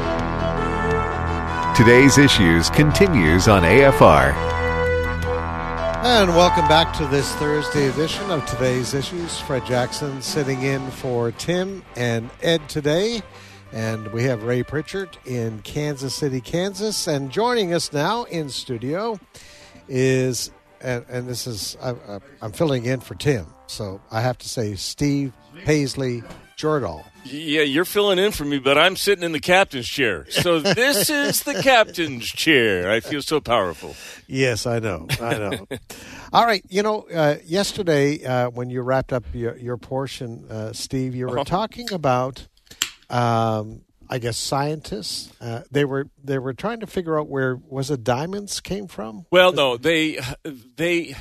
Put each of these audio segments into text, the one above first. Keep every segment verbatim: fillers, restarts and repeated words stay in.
Today's Issues continues on A F R. And welcome back to this Thursday edition of Today's Issues. Fred Jackson sitting in for Tim and Ed today. And we have Ray Pritchard in Kansas City, Kansas. And joining us now in studio is, and, and this is, I, I, I'm filling in for Tim. So I have to say Steve Paisley Jordahl. Yeah, you're filling in for me, but I'm sitting in the captain's chair. So this is the captain's chair. I feel so powerful. Yes, I know. I know. All right. You know, uh, yesterday uh, when you wrapped up your, your portion, uh, Steve, you were uh-huh. talking about, um, I guess, scientists. Uh, they were they were trying to figure out where, was it diamonds came from? Well, no, they they.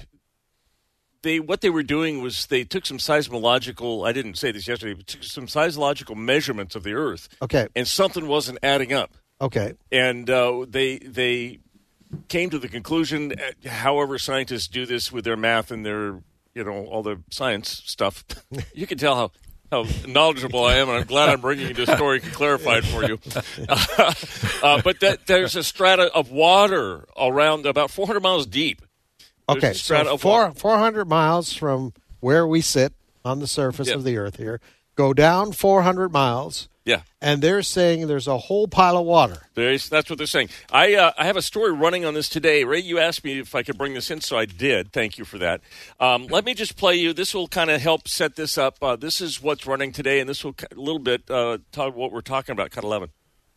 They what they were doing was they took some seismological, I didn't say this yesterday, but took some seismological measurements of the Earth. Okay. And something wasn't adding up. Okay. And uh, they they came to the conclusion, however scientists do this with their math and their, you know, all the science stuff. You can tell how, how knowledgeable I am, and I'm glad I'm bringing you this story to clarify it for you. Uh, uh, but that there's a strata of water around about four hundred miles deep. Okay, so four, four hundred miles from where we sit on the surface yeah. of the Earth here, go down four hundred miles, yeah, and they're saying there's a whole pile of water. There's, that's what they're saying. I uh, I have a story running on this today. Ray, you asked me if I could bring this in, so I did. Thank you for that. Um, let me just play you. This will kind of help set this up. Uh, this is what's running today, and this will a little bit uh, talk what we're talking about, Cut eleven.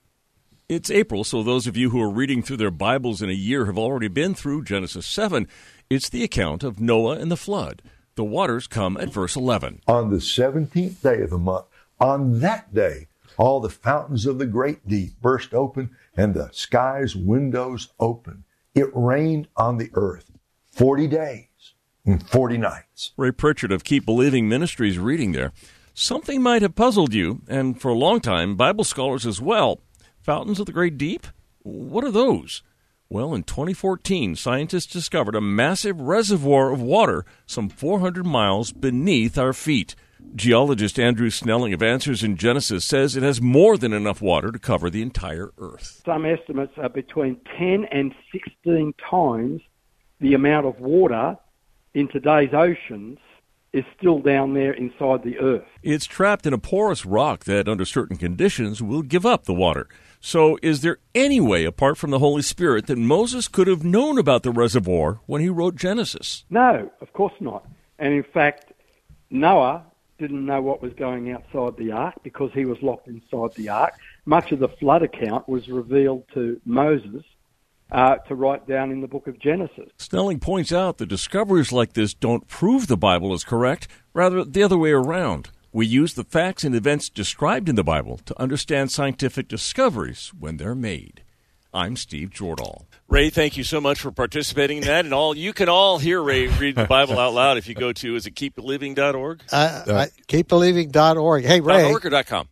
It's April, so those of you who are reading through their Bibles in a year have already been through Genesis seven. It's the account of Noah and the flood. The waters come at verse eleven. On the seventeenth day of the month, on that day, all the fountains of the great deep burst open, and the sky's windows opened. It rained on the earth forty days and forty nights. Ray Pritchard of Keep Believing Ministries reading there. Something might have puzzled you, and for a long time, Bible scholars as well. Fountains of the great deep? What are those? Well, in twenty fourteen, scientists discovered a massive reservoir of water some four hundred miles beneath our feet. Geologist Andrew Snelling of Answers in Genesis says it has more than enough water to cover the entire Earth. Some estimates are between ten and sixteen times the amount of water in today's oceans is still down there inside the Earth. It's trapped in a porous rock that, under certain conditions, will give up the water. So is there any way, apart from the Holy Spirit, that Moses could have known about the reservoir when he wrote Genesis? No, of course not. And in fact, Noah didn't know what was going outside the ark because he was locked inside the ark. Much of the flood account was revealed to Moses uh, to write down in the book of Genesis. Snelling points out that discoveries like this don't prove the Bible is correct, rather the other way around. We use the facts and events described in the Bible to understand scientific discoveries when they're made. I'm Steve Jordahl. Ray, thank you so much for participating in that. And all you can all hear Ray read the Bible out loud if you go to, is it keep believing dot org? Uh, uh, keep believing dot org. Hey, Ray. .org or .com?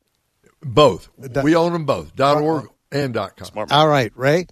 Both. We own them both, .org and .com. Smart. All right, Ray.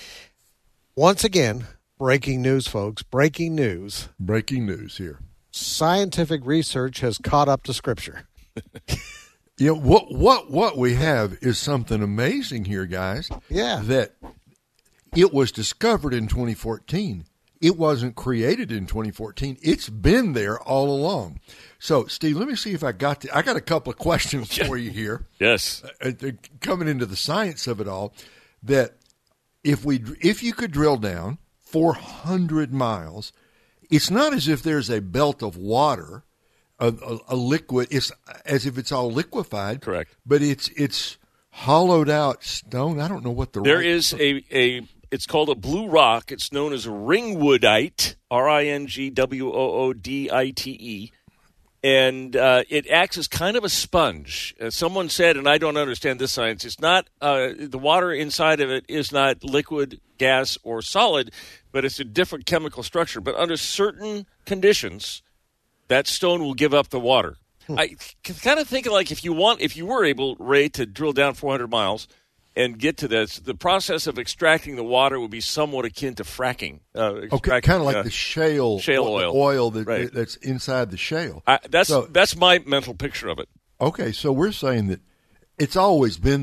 Once again, breaking news, folks. Breaking news. Breaking news here. Scientific research has caught up to Scripture. You know, what what what we have is something amazing here, guys. Yeah. That it was discovered in twenty fourteen. It wasn't created in twenty fourteen. It's been there all along. So, Steve, let me see if I got to, I got a couple of questions for you here. Yes. Uh, coming into the science of it all, that if we if you could drill down four hundred miles, it's not as if there's a belt of water, a, a, a liquid. It's as if it's all liquefied. Correct. But it's it's hollowed out stone. I don't know what the there right is a a. It's called a blue rock. It's known as a ringwoodite, R I N G W O O D I T E, and uh, it acts as kind of a sponge. As someone said, and I don't understand this science, it's not uh, the water inside of it is not liquid, gas, or solid, but it's a different chemical structure. But under certain conditions, that stone will give up the water. Hmm. I can kind of think of like if you want, if you were able, Ray, to drill down four hundred miles and get to this, the process of extracting the water would be somewhat akin to fracking. Uh, okay, kind of like uh, the shale, shale oil, oil that, right. that's inside the shale. I, that's so, that's my mental picture of it. Okay, so we're saying that it's always been there.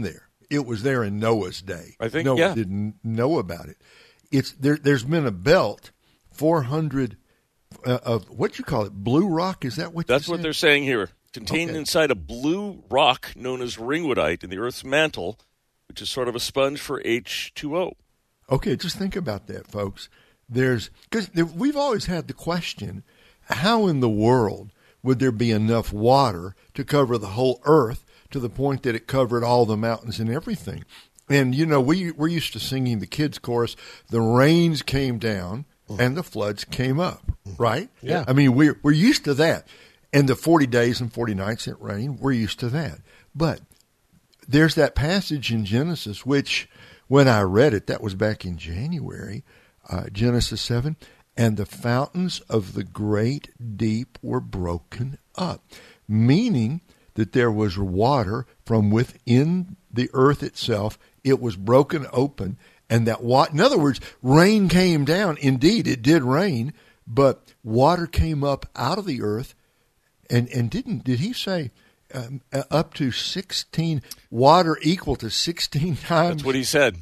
it was there in Noah's day. I think, Noah yeah. didn't know about it. It's there. There's been a belt, four hundred uh, of what you call it, blue rock. Is that what? That's you what said? they're saying here. Contained Okay. inside a blue rock known as ringwoodite in the Earth's mantle, which is sort of a sponge for H two O. Okay, just think about that, folks. There's because we've always had the question: how in the world would there be enough water to cover the whole Earth to the point that it covered all the mountains and everything? And you know, we we're used to singing the kids' chorus: "The rains came down and the floods came up." Right? Yeah. I mean, we're we're used to that. And the forty days and forty nights it rained, we're used to that. But there's that passage in Genesis, which when I read it, that was back in January, uh, Genesis seven, and the fountains of the great deep were broken up, meaning that there was water from within the earth itself. It was broken open, and that water, in other words, rain came down. Indeed, it did rain, but water came up out of the earth. And and didn't did he say um, uh, up to sixteen, water equal to sixteen times? That's what he said.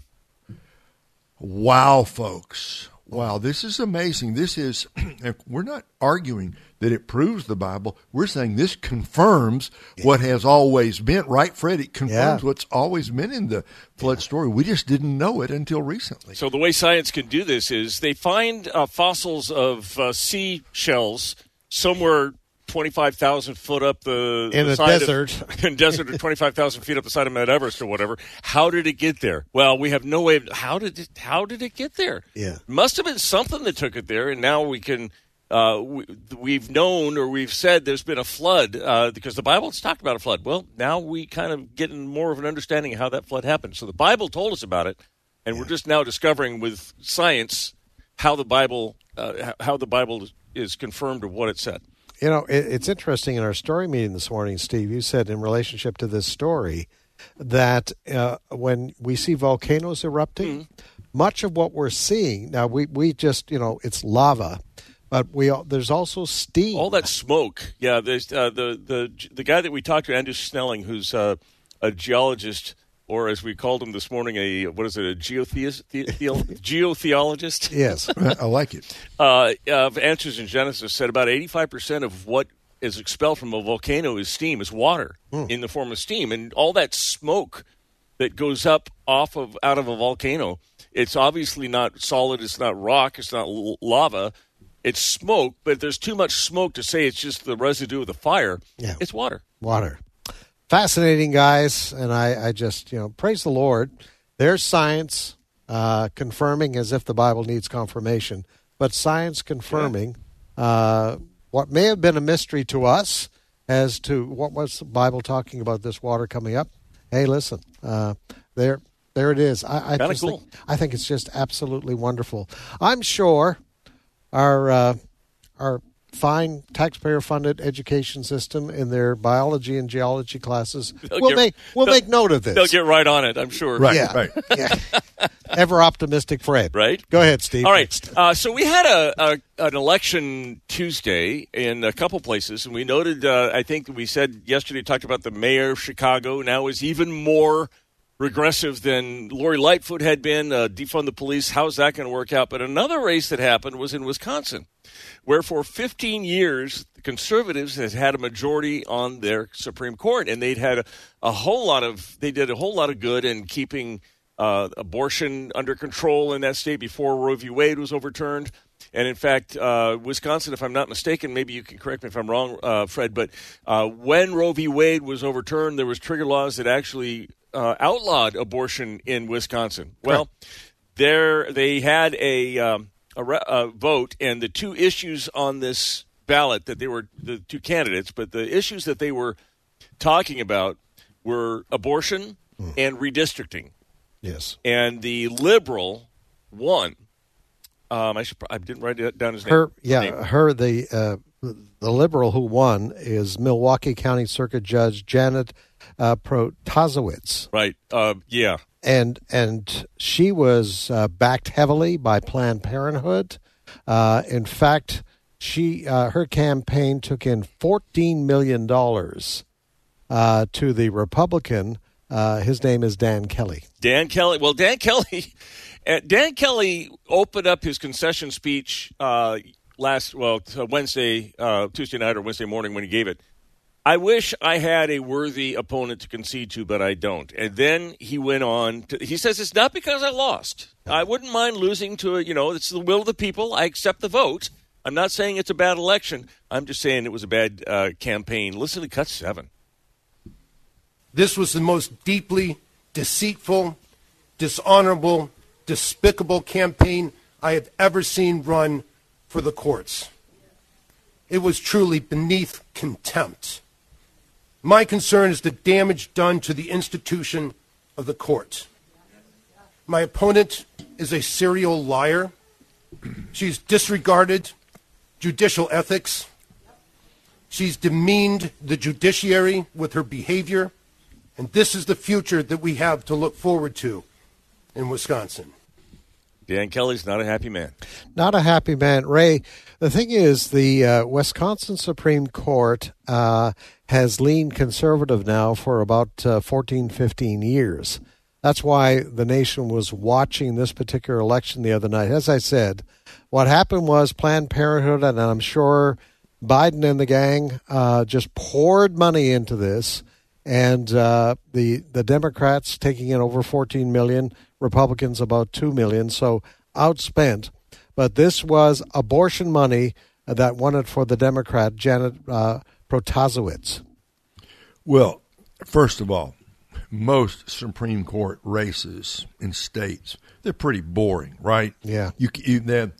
Wow, folks. Wow, this is amazing. This is, we're not arguing that it proves the Bible. We're saying this confirms what has always been, right, Fred? It confirms Yeah. what's always been in the flood story. We just didn't know it until recently. So the way science can do this is they find uh, fossils of uh, sea shells somewhere twenty-five thousand foot up the, In the a side desert. Of, in desert or twenty-five thousand feet up the side of Mount Everest or whatever. How did it get there? Well, we have no way of, how did it, how did it get there? Yeah. Must have been something that took it there, and now we can, uh, we, we've known or we've said there's been a flood uh, because the Bible's talked about a flood. Well, now we kind of getting more of an understanding of how that flood happened. So the Bible told us about it, and yeah. we're just now discovering with science how the Bible, uh, how the Bible is confirmed of what it said. You know, it, it's interesting in our story meeting this morning, Steve, you said in relationship to this story that uh, when we see volcanoes erupting, mm-hmm. much of what we're seeing, now we, we just, you know, it's lava, but we there's also steam. All that smoke. Yeah, there's uh, the, the, the guy that we talked to, Andrew Snelling, who's uh, a geologist, or as we called him this morning, a what is it, a geotheist, the, the, geotheologist? Yes, I like it. Uh, uh, Answers in Genesis said about eighty-five percent of what is expelled from a volcano is steam, is water mm. in the form of steam. And all that smoke that goes up off of out of a volcano, it's obviously not solid, it's not rock, it's not l- lava, it's smoke, but there's too much smoke to say it's just the residue of the fire. Yeah. It's water. Water. Fascinating, guys, and I, I just, you know, praise the Lord. There's science uh, confirming as if the Bible needs confirmation, but science confirming yeah. uh, what may have been a mystery to us as to what was the Bible talking about this water coming up. Hey, listen, uh, there there it is. I, I, just cool. think, I think it's just absolutely wonderful. I'm sure our uh, our fine taxpayer-funded education system in their biology and geology classes They'll will get, make will make note of this. They'll get right on it, I'm sure. Right, yeah. right. Yeah. Ever optimistic Fred. Right? Go ahead, Steve. All right. Uh, so we had a, a an election Tuesday in a couple places, and we noted, uh, I think we said yesterday, talked about the mayor of Chicago now is even more regressive than Lori Lightfoot had been, uh, defund the police. How's that going to work out? But another race that happened was in Wisconsin, where for fifteen years, the conservatives had had a majority on their Supreme Court, and they'd had a, a whole lot of, they did a whole lot of good in keeping uh, abortion under control in that state before Roe v. Wade was overturned. And in fact, uh, Wisconsin, if I'm not mistaken, maybe you can correct me if I'm wrong, uh, Fred, but uh, when Roe v. Wade was overturned, there was trigger laws that actually uh, outlawed abortion in Wisconsin. Well, there they had a, um, a, re- a vote, and the two issues on this ballot that they were, the two candidates, but the issues that they were talking about were abortion mm. and redistricting. Yes. And the liberal won. Um, I should. I didn't write it down his name. Her, yeah, name. her the uh, the liberal who won is Milwaukee County Circuit Judge Janet uh, Protasiewicz. Right. Uh, yeah. And and she was uh, backed heavily by Planned Parenthood. Uh, in fact, she uh, her campaign took in fourteen million dollars uh, to the Republican Uh, his name is Dan Kelly. Dan Kelly. Well, Dan Kelly, Dan Kelly opened up his concession speech uh, last, well, Wednesday, uh, Tuesday night or Wednesday morning when he gave it. I wish I had a worthy opponent to concede to, but I don't. And then he went on to, he says, it's not because I lost. I wouldn't mind losing to, a, you know, it's the will of the people. I accept the vote. I'm not saying it's a bad election. I'm just saying it was a bad uh, campaign. Listen to cut seven. This was the most deeply deceitful, dishonorable, despicable campaign I have ever seen run for the courts. It was truly beneath contempt. My concern is the damage done to the institution of the court. My opponent is a serial liar. She's disregarded judicial ethics. She's demeaned the judiciary with her behavior. And this is the future that we have to look forward to in Wisconsin. Dan Kelly's not a happy man. Not a happy man. Ray, the thing is, the uh, Wisconsin Supreme Court uh, has leaned conservative now for about uh, fourteen, fifteen years. That's why the nation was watching this particular election the other night. As I said, what happened was Planned Parenthood, and I'm sure Biden and the gang uh, just poured money into this, and uh, the the Democrats taking in over fourteen million dollars, Republicans about two million dollars, so outspent. But this was abortion money that won it for the Democrat, Janet uh, Protasiewicz. Well, first of all, most Supreme Court races in states, they're pretty boring, right? Yeah. You, you they're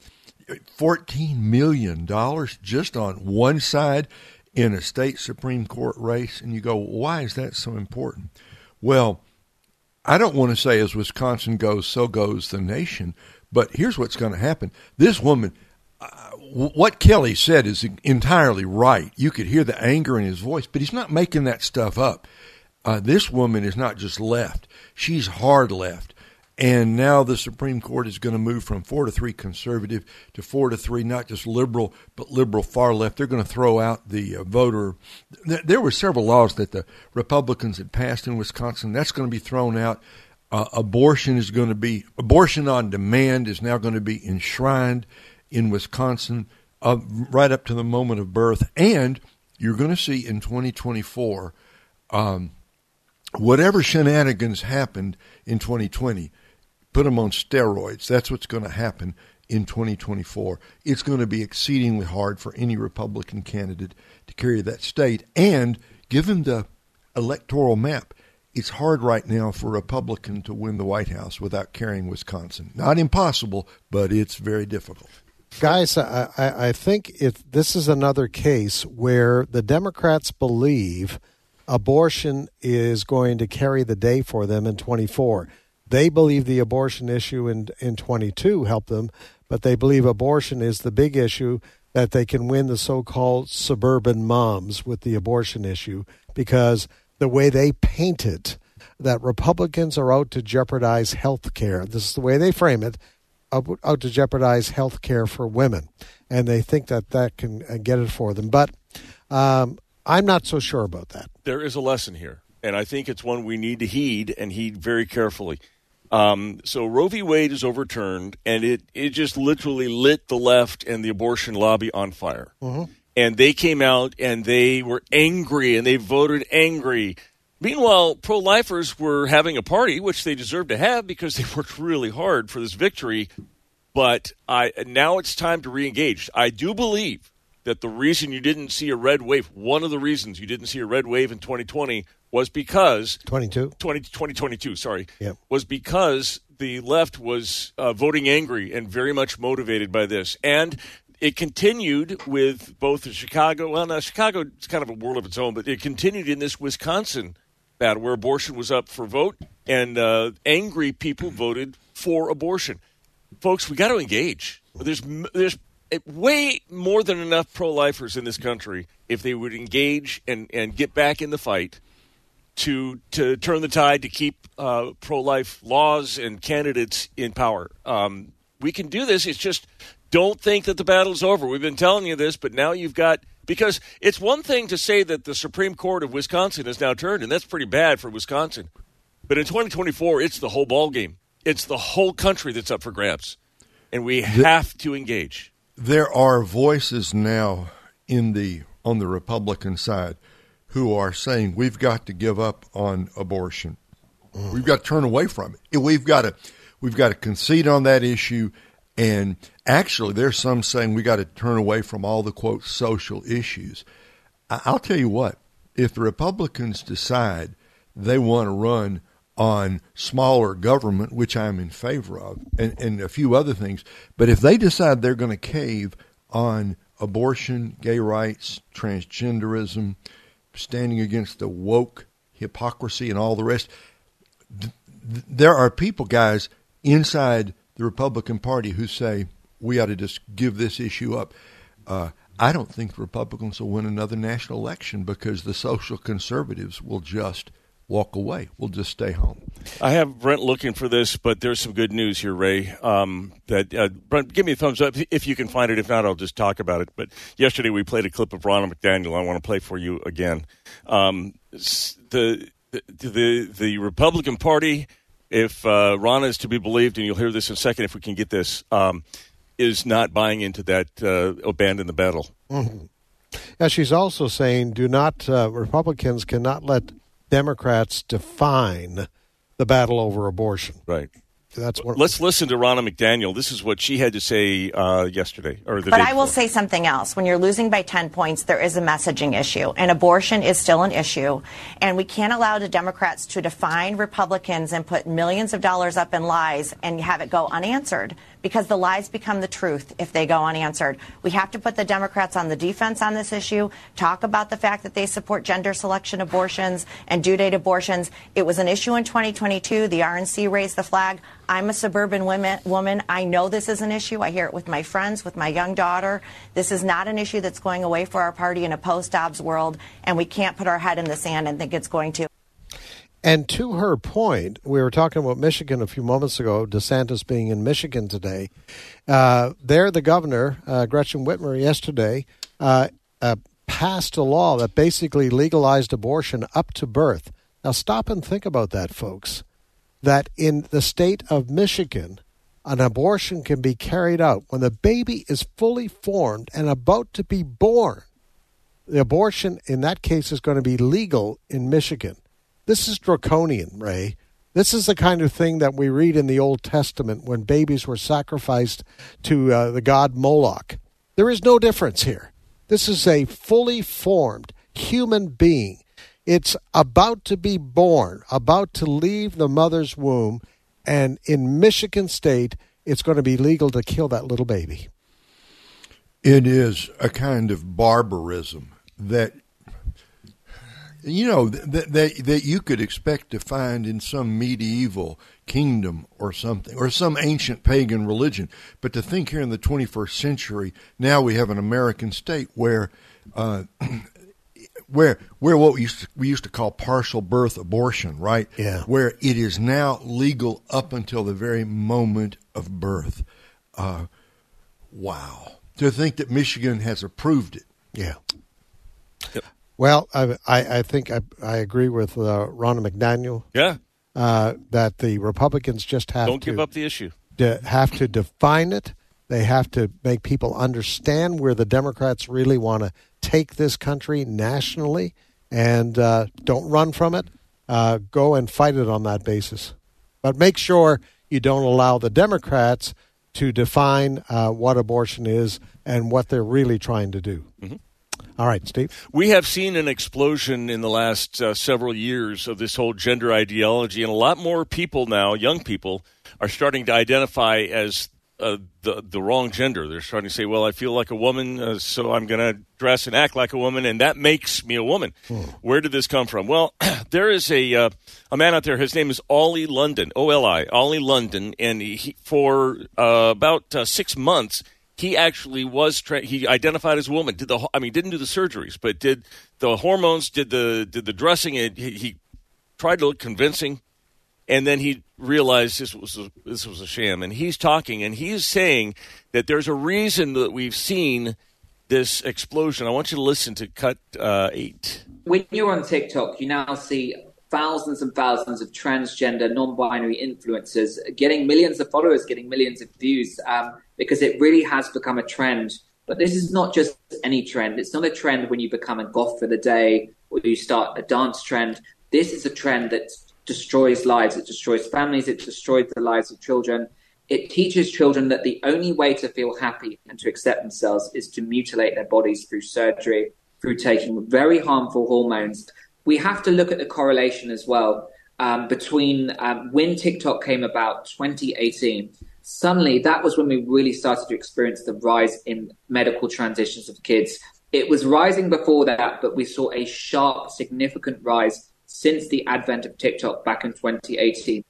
fourteen million dollars just on one side in a state Supreme Court race, and you go, why is that so important? Well, I don't want to say as Wisconsin goes, so goes the nation, but here's what's going to happen. This woman, uh, what Kelly said is entirely right. You could hear the anger in his voice, but he's not making that stuff up. Uh, this woman is not just left. She's hard left. And now the Supreme Court is going to move from four to three conservative to four to three, not just liberal, but liberal far left. They're going to throw out the uh, voter. There were several laws that the Republicans had passed in Wisconsin. That's going to be thrown out. Uh, abortion is going to be, abortion on demand is now going to be enshrined in Wisconsin uh, right up to the moment of birth. And you're going to see in twenty twenty-four, um, whatever shenanigans happened in twenty twenty, put them on steroids. That's what's going to happen in twenty twenty-four. It's going to be exceedingly hard for any Republican candidate to carry that state. And given the electoral map, it's hard right now for a Republican to win the White House without carrying Wisconsin. Not impossible, but it's very difficult. Guys, I, I think if this is another case where the Democrats believe abortion is going to carry the day for them in twenty-four. They believe the abortion issue in, in twenty-two helped them, but they believe abortion is the big issue, that they can win the so-called suburban moms with the abortion issue, because the way they paint it, that Republicans are out to jeopardize health care. This is the way they frame it, out, out to jeopardize health care for women. And they think that that can get it for them. But um, I'm not so sure about that. There is a lesson here, and I think it's one we need to heed and heed very carefully. Um, so Roe v. Wade is overturned, and it, it just literally lit the left and the abortion lobby on fire. Mm-hmm. And they came out, and they were angry, and they voted angry. Meanwhile, pro-lifers were having a party, which they deserved to have because they worked really hard for this victory. But I now it's time to re-engage. I do believe that the reason you didn't see a red wave, one of the reasons you didn't see a red wave in twenty twenty was because twenty-two twenty, twenty twenty-two, sorry, yep. was because the left was uh, voting angry and very much motivated by this. And it continued with both the Chicago, well, now Chicago is kind of a world of its own, but it continued in this Wisconsin battle where abortion was up for vote, and uh, angry people voted for abortion. Folks, we got to engage. There's there's way more than enough pro-lifers in this country if they would engage and, and get back in the fight to to turn the tide, to keep uh, pro-life laws and candidates in power. Um, we can do this. It's just don't think that the battle's over. We've been telling you this, but now you've got – because it's one thing to say that the Supreme Court of Wisconsin is now turned, and that's pretty bad for Wisconsin. But in twenty twenty-four, it's the whole ball game. It's the whole country that's up for grabs, and we The, have to engage. There are voices now in the on the Republican side who are saying we've got to give up on abortion. Mm. We've got to turn away from it. We've got to we've got to concede on that issue. And actually, there's some saying we got to turn away from all the, quote, social issues. I'll tell you what, if the Republicans decide they want to run on smaller government, which I'm in favor of, and, and a few other things, but if they decide they're going to cave on abortion, gay rights, transgenderism, standing against the woke hypocrisy and all the rest, th- th- there are people, guys, inside the Republican Party who say we ought to just give this issue up. Uh, I don't think the Republicans will win another national election because the social conservatives will just walk away. We'll just stay home. I have Brent looking for this, but there's some good news here, Ray. Um, that uh, Brent, give me a thumbs up if you can find it. If not, I'll just talk about it. But yesterday we played a clip of Ronna McDaniel. I want to play for you again. Um, the, the the the Republican Party, if uh, Ronna is to be believed, and you'll hear this in a second if we can get this, um, is not buying into that uh, abandon the battle. Mm-hmm. Yeah, she's also saying do not uh, Republicans cannot let Democrats define the battle over abortion. Right. That's what. Let's listen to Ronna McDaniel. This is what she had to say uh, yesterday or the But day I will before. say something else. When you're losing by ten points, there is a messaging issue, and abortion is still an issue. And we can't allow the Democrats to define Republicans and put millions of dollars up in lies and have it go unanswered, because the lies become the truth if they go unanswered. We have to put the Democrats on the defense on this issue, talk about the fact that they support gender selection abortions and due date abortions. It was an issue in twenty twenty-two. The R N C raised the flag. I'm a suburban women, woman. I know this is an issue. I hear it with my friends, with my young daughter. This is not an issue that's going away for our party in a post-Dobbs world, and we can't put our head in the sand and think it's going to. And to her point, we were talking about Michigan a few moments ago, DeSantis being in Michigan today. Uh, there, the governor, uh, Gretchen Whitmer, yesterday uh, uh, passed a law that basically legalized abortion up to birth. Now, stop and think about that, folks, that in the state of Michigan, an abortion can be carried out when the baby is fully formed and about to be born. The abortion, in that case, is going to be legal in Michigan. This is draconian, Ray. This is the kind of thing that we read in the Old Testament when babies were sacrificed to uh, the god Moloch. There is no difference here. This is a fully formed human being. It's about to be born, about to leave the mother's womb, and in Michigan State, it's going to be legal to kill that little baby. It is a kind of barbarism that, you know, that, that that you could expect to find in some medieval kingdom or something, or some ancient pagan religion. But to think here in the twenty-first century, now we have an American state where, uh, where where what we used to, we used to call partial birth abortion, right? Yeah. Where it is now legal up until the very moment of birth. Uh, wow. To think that Michigan has approved it. Yeah. Yep. Well, I, I, I think I, I agree with uh, Ronna McDaniel. Yeah. Uh, that the Republicans just have Don't to give up the issue. De- have to define it. They have to make people understand where the Democrats really want to take this country nationally, and uh, don't run from it. Uh, go and fight it on that basis. But make sure you don't allow the Democrats to define uh, what abortion is and what they're really trying to do. Mm-hmm. All right, Steve. We have seen an explosion in the last uh, several years of this whole gender ideology, and a lot more people now, young people, are starting to identify as uh, the the wrong gender. They're starting to say, well, I feel like a woman, uh, so I'm going to dress and act like a woman, and that makes me a woman. Hmm. Where did this come from? Well, there is a uh, a man out there. His name is Ollie London, O L I, Ollie London, and he, for uh, about uh, six months, he actually was tra- he identified as a woman. Did the I mean didn't do the surgeries, but did the hormones, did the did the dressing. He, he tried to look convincing, and then he realized this was a, this was a sham. And he's talking, and he's saying that there's a reason that we've seen this explosion. I want you to listen to cut uh, eight. When you're on TikTok, you now see thousands and thousands of transgender, non-binary influencers, getting millions of followers, getting millions of views, um, because it really has become a trend. But this is not just any trend. It's not a trend when you become a goth for the day or you start a dance trend. This is a trend that destroys lives. It destroys families. It destroys the lives of children. It teaches children that the only way to feel happy and to accept themselves is to mutilate their bodies through surgery, through taking very harmful hormones. We have to look at the correlation as well um, between um, when TikTok came about, twenty eighteen. Suddenly, that was when we really started to experience the rise in medical transitions of kids. It was rising before that, but we saw a sharp, significant rise since the advent of TikTok back in twenty eighteen.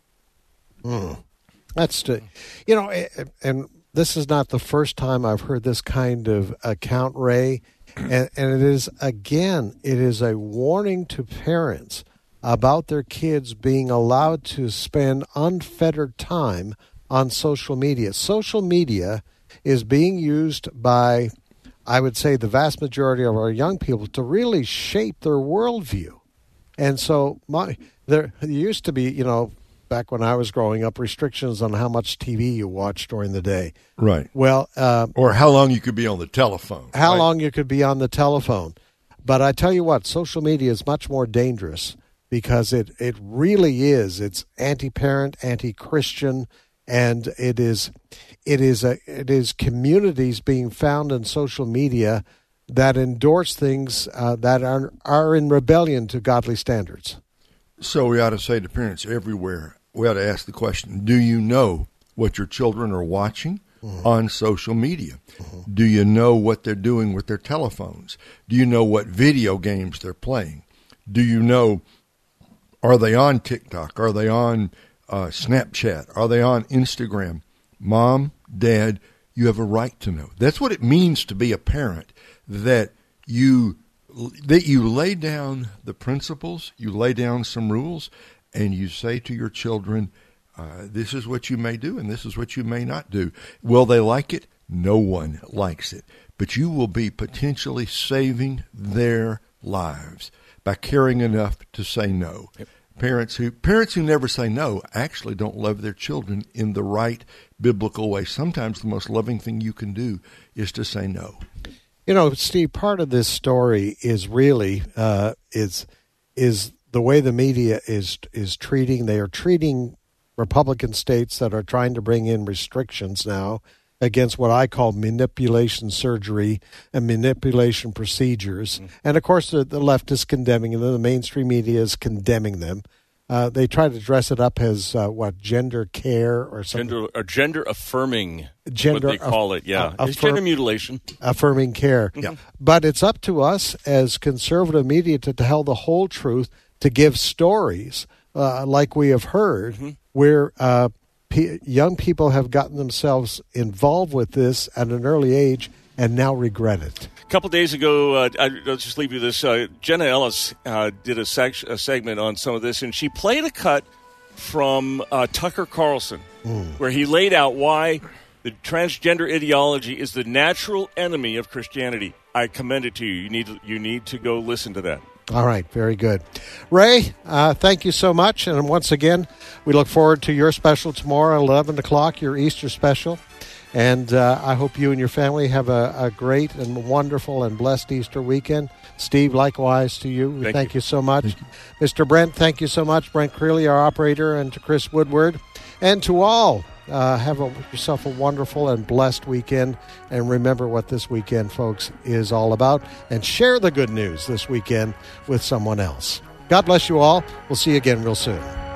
Mm. That's, to, you know, and this is not the first time I've heard this kind of account, Ray. And, and it is, again, it is a warning to parents about their kids being allowed to spend unfettered time on social media. Social media is being used by, I would say, the vast majority of our young people to really shape their worldview. And so my, there used to be, you know, back when I was growing up, restrictions on how much T V you watched during the day. Right. Well, uh, or how long you could be on the telephone. How right? long you could be on the telephone. But I tell you what, social media is much more dangerous because it, it really is. It's anti-parent, anti-Christian, and it is it is a it is communities being found in social media that endorse things uh, that are are in rebellion to godly standards. So we ought to say to parents everywhere, we ought to ask the question, do you know what your children are watching mm-hmm. on social media? Mm-hmm. Do you know what they're doing with their telephones? Do you know what video games they're playing? Do you know, are they on TikTok? Are they on uh, Snapchat? Are they on Instagram? Mom, Dad, you have a right to know. That's what it means to be a parent, that you that you lay down the principles, you lay down some rules, and you say to your children, uh, this is what you may do and this is what you may not do. Will they like it? No one likes it. But you will be potentially saving their lives by caring enough to say no. Yep. Parents who parents who never say no actually don't love their children in the right biblical way. Sometimes the most loving thing you can do is to say no. You know, Steve, part of this story is really uh, is is the way the media is is treating. They are treating Republican states that are trying to bring in restrictions now against what I call manipulation surgery and manipulation procedures. Mm-hmm. And, of course, the, the left is condemning them. The mainstream media is condemning them. Uh, they try to dress it up as, uh, what, gender care or something? Gender, or gender affirming, gender what they call aff- it, yeah. Uh, it's gender mutilation. Affirming care. Yeah. But it's up to us as conservative media to tell the whole truth, to give stories uh, like we have heard, mm-hmm. where uh, p- young people have gotten themselves involved with this at an early age and now regret it. A couple days ago, uh, I, I'll just leave you this. Uh, Jenna Ellis uh, did a, seg- a segment on some of this, and she played a cut from uh, Tucker Carlson, mm. where he laid out why the transgender ideology is the natural enemy of Christianity. I commend it to you. You need to, you need to go listen to that. All right, very good. Ray, uh, thank you so much. And once again, we look forward to your special tomorrow, eleven o'clock, your Easter special. And uh, I hope you and your family have a, a great and wonderful and blessed Easter weekend. Steve, likewise to you. We thank, thank you. you so much. You. Mister Brent, thank you so much. Brent Creeley, our operator, and to Chris Woodward. And to all, uh, have a, yourself a wonderful and blessed weekend. And remember what this weekend, folks, is all about. And share the good news this weekend with someone else. God bless you all. We'll see you again real soon.